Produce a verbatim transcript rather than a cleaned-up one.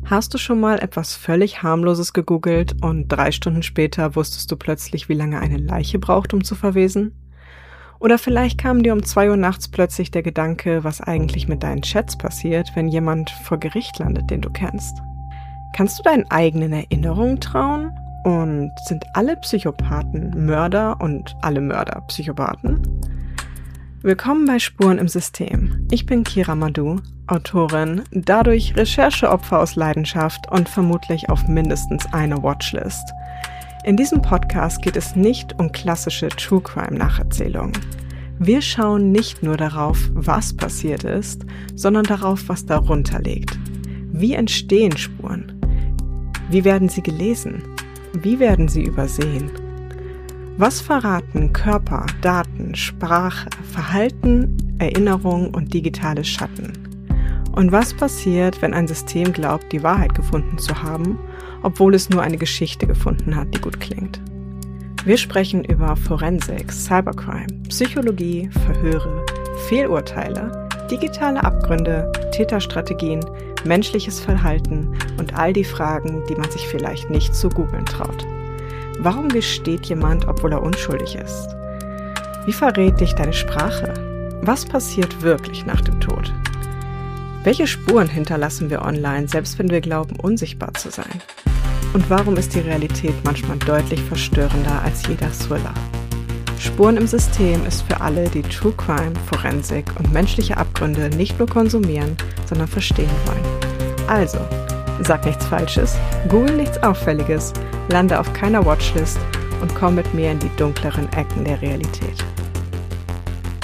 Hast du schon mal etwas völlig harmloses gegoogelt und drei Stunden später wusstest du plötzlich, wie lange eine Leiche braucht, um zu verwesen? Oder vielleicht kam dir um zwei Uhr nachts plötzlich der Gedanke, was eigentlich mit deinen Chats passiert, wenn jemand vor Gericht landet, den du kennst. Kannst du deinen eigenen Erinnerungen trauen? Und sind alle Psychopathen Mörder und alle Mörder Psychopathen? Willkommen bei Spuren im System. Ich bin Kira Madu, Autorin, dadurch Rechercheopfer aus Leidenschaft und vermutlich auf mindestens eine Watchlist. In diesem Podcast geht es nicht um klassische True Crime Nacherzählungen. Wir schauen nicht nur darauf, was passiert ist, sondern darauf, was darunter liegt. Wie entstehen Spuren? Wie werden sie gelesen? Wie werden sie übersehen? Was verraten Körper, Daten, Sprache, Verhalten, Erinnerung und digitale Schatten? Und was passiert, wenn ein System glaubt, die Wahrheit gefunden zu haben, obwohl es nur eine Geschichte gefunden hat, die gut klingt? Wir sprechen über Forensik, Cybercrime, Psychologie, Verhöre, Fehlurteile, digitale Abgründe, Täterstrategien, menschliches Verhalten und all die Fragen, die man sich vielleicht nicht zu googeln traut. Warum gesteht jemand, obwohl er unschuldig ist? Wie verrät dich deine Sprache? Was passiert wirklich nach dem Tod? Welche Spuren hinterlassen wir online, selbst wenn wir glauben, unsichtbar zu sein? Und warum ist die Realität manchmal deutlich verstörender als jeder Thriller? Spuren im System ist für alle, die True Crime, Forensik und menschliche Abgründe nicht nur konsumieren, sondern verstehen wollen. Also, sag nichts Falsches, google nichts Auffälliges, lande auf keiner Watchlist und komm mit mir in die dunkleren Ecken der Realität.